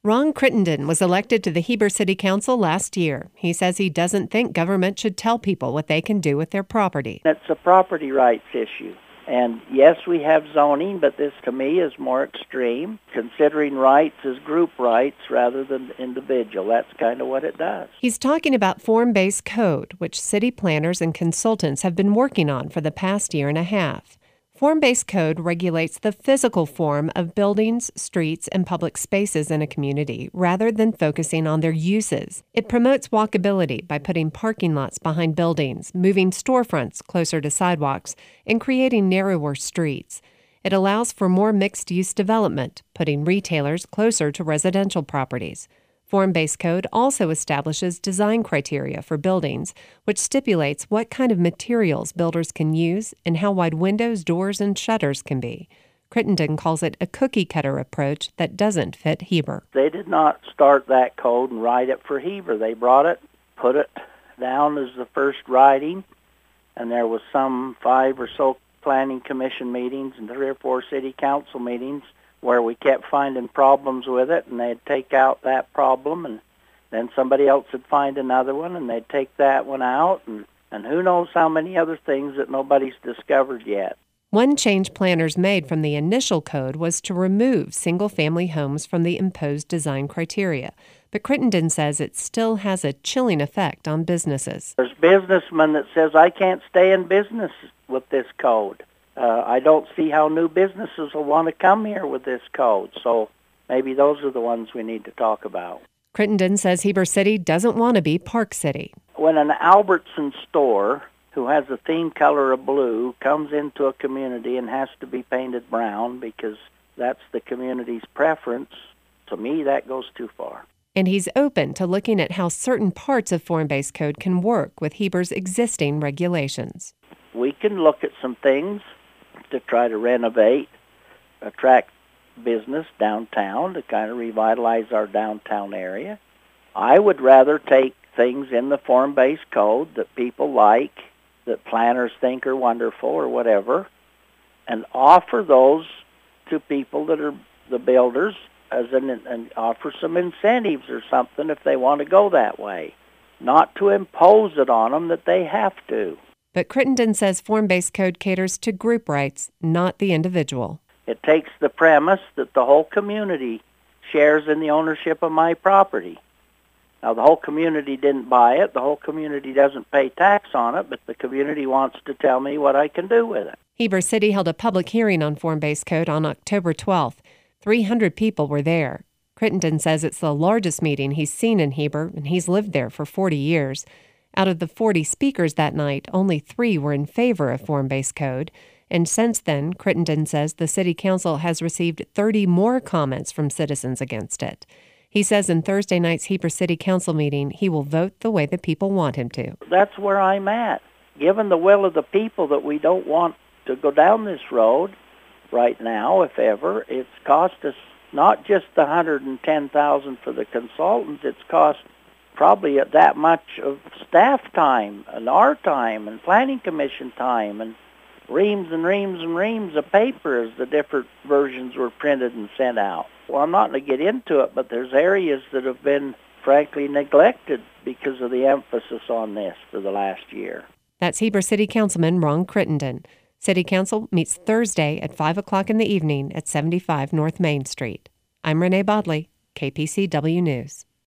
Ron Crittenden was elected to the Heber City Council last year. He says he doesn't think government should tell people what they can do with their property. It's a property rights issue. And yes, we have zoning, but this to me is more extreme, considering rights as group rights rather than individual. That's kind of what it does. He's talking about form-based code, which city planners and consultants have been working on for the past year and a half. Form-based code regulates the physical form of buildings, streets, and public spaces in a community rather than focusing on their uses. It promotes walkability by putting parking lots behind buildings, moving storefronts closer to sidewalks, and creating narrower streets. It allows for more mixed-use development, putting retailers closer to residential properties. Form-based code also establishes design criteria for buildings, which stipulates what kind of materials builders can use and how wide windows, doors, and shutters can be. Crittenden calls it a cookie-cutter approach that doesn't fit Heber. They did not start that code and write it for Heber. They brought it, put it down as the first writing, and there was some 5 or so planning commission meetings and 3 or 4 city council meetings where we kept finding problems with it, and they'd take out that problem, and then somebody else would find another one, and they'd take that one out, and who knows how many other things that nobody's discovered yet. One change planners made from the initial code was to remove single-family homes from the imposed design criteria, but Crittenden says it still has a chilling effect on businesses. There's businessmen that says, I can't stay in business with this code. I don't see how new businesses will want to come here with this code, so maybe those are the ones we need to talk about. Crittenden says Heber City doesn't want to be Park City. When an Albertson store who has a theme color of blue comes into a community and has to be painted brown because that's the community's preference, to me that goes too far. And he's open to looking at how certain parts of form-based code can work with Heber's existing regulations. We can look at some things to try to renovate, attract business downtown, to kind of revitalize our downtown area. I would rather take things in the form-based code that people like, that planners think are wonderful or whatever, and offer those to people that are the builders and offer some incentives or something if they want to go that way, not to impose it on them that they have to. But Crittenden says form-based code caters to group rights, not the individual. It takes the premise that the whole community shares in the ownership of my property. Now, the whole community didn't buy it. The whole community doesn't pay tax on it, but the community wants to tell me what I can do with it. Heber City held a public hearing on form-based code on October 12th. 300 people were there. Crittenden says it's the largest meeting he's seen in Heber, and he's lived there for 40 years. Out of the 40 speakers that night, only 3 were in favor of form-based code. And since then, Crittenden says the City Council has received 30 more comments from citizens against it. He says in Thursday night's Heber City Council meeting, he will vote the way the people want him to. That's where I'm at. Given the will of the people that we don't want to go down this road right now, if ever, it's cost us not just the $110,000 for the consultants, it's cost probably that much of staff time and our time and planning commission time and reams and reams and reams of paper as the different versions were printed and sent out. Well, I'm not going to get into it, but there's areas that have been, frankly, neglected because of the emphasis on this for the last year. That's Heber City Councilman Ron Crittenden. City Council meets Thursday at 5 o'clock in the evening at 75 North Main Street. I'm Renee Bodley, KPCW News.